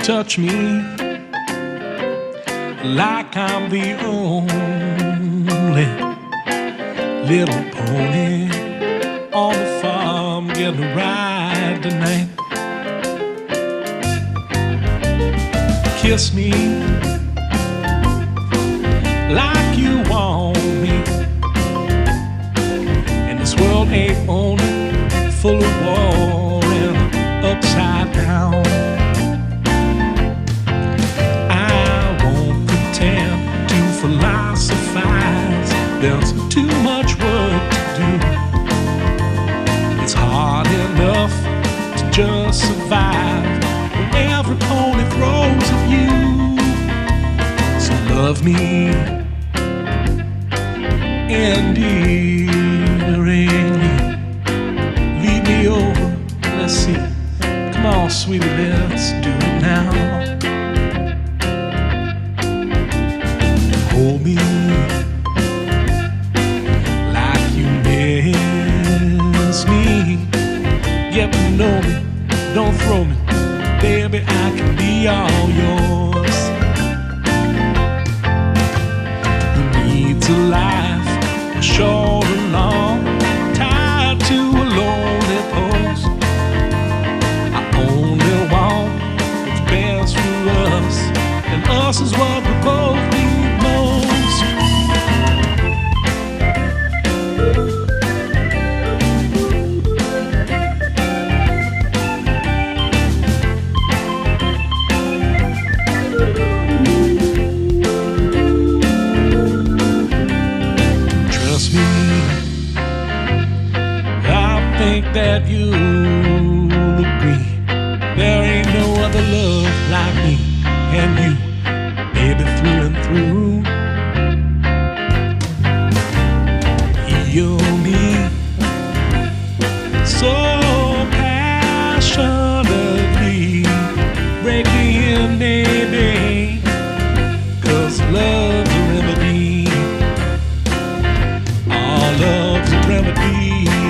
touch me like I'm the only little pony on the farm getting a ride tonight. Kiss me like you want me, and this world ain't only full of war and upside down. I won't pretend to philosophize, there's too much work to do. It's hard enough to just survive when every pony throws at you. So love me endearingly, lead me over, let's see. Come on, sweetie, let's do it now. And hold me like you miss me. Get to know me, don't throw me, baby, I can be all yours. Who needs a life short and long, tied to a lonely post? I only want what's best for us, and us is what we both need most. Trust me, I think that you'll agree. There ain't no other love like me and you, baby, through and through. Heal me so passionately, break me in, baby, 'cause love's a remedy. Our love's a remedy.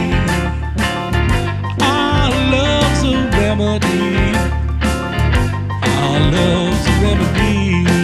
Our love's a remedy. Our love's a remedy.